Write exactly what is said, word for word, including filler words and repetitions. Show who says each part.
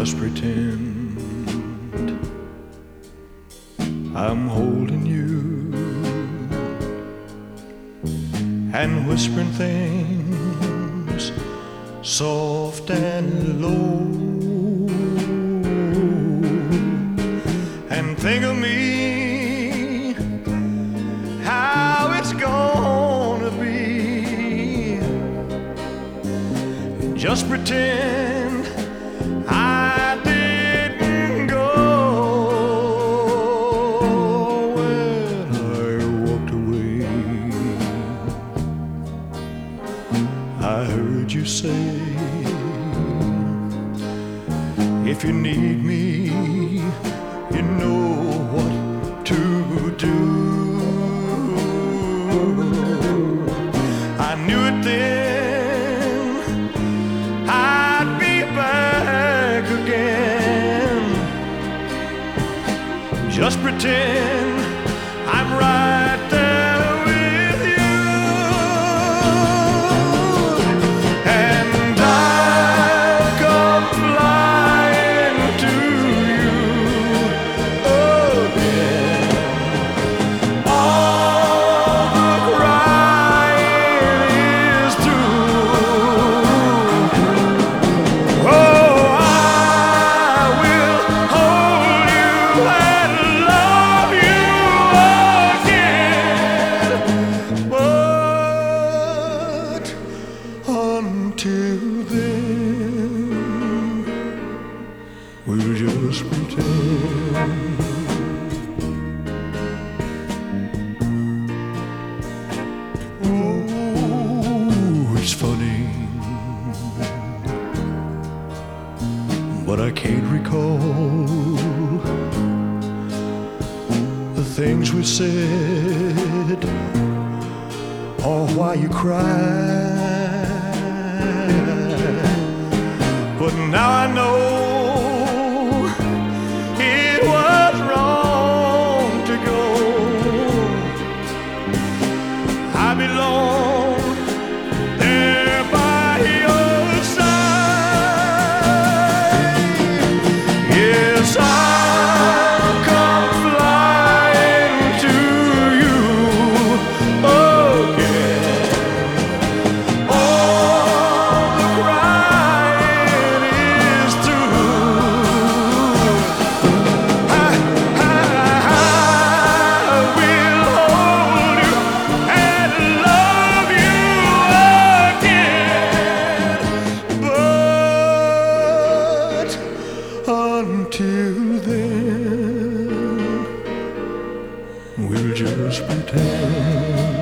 Speaker 1: just pretend I'm holding you and whispering things soft and low, and think of me, how it's gonna be. Just pretend I didn't go when I walked away. I heard you say, if you need me, you know what to do. I knew it then, I'd be back again. Just pretend I'm right there with you, and I'll come flying to you again. All the crying is through. Oh, I will hold you and love you again. But until then, we'll just pretend. Oh, it's funny, but I can't recall the things we said or why you cried. But now I know it was wrong to go. I belong there by your side. Yes, I'll come flying to you again. All the crying is through. I, I, I will hold you and love you again. But until then, we'll just pretend.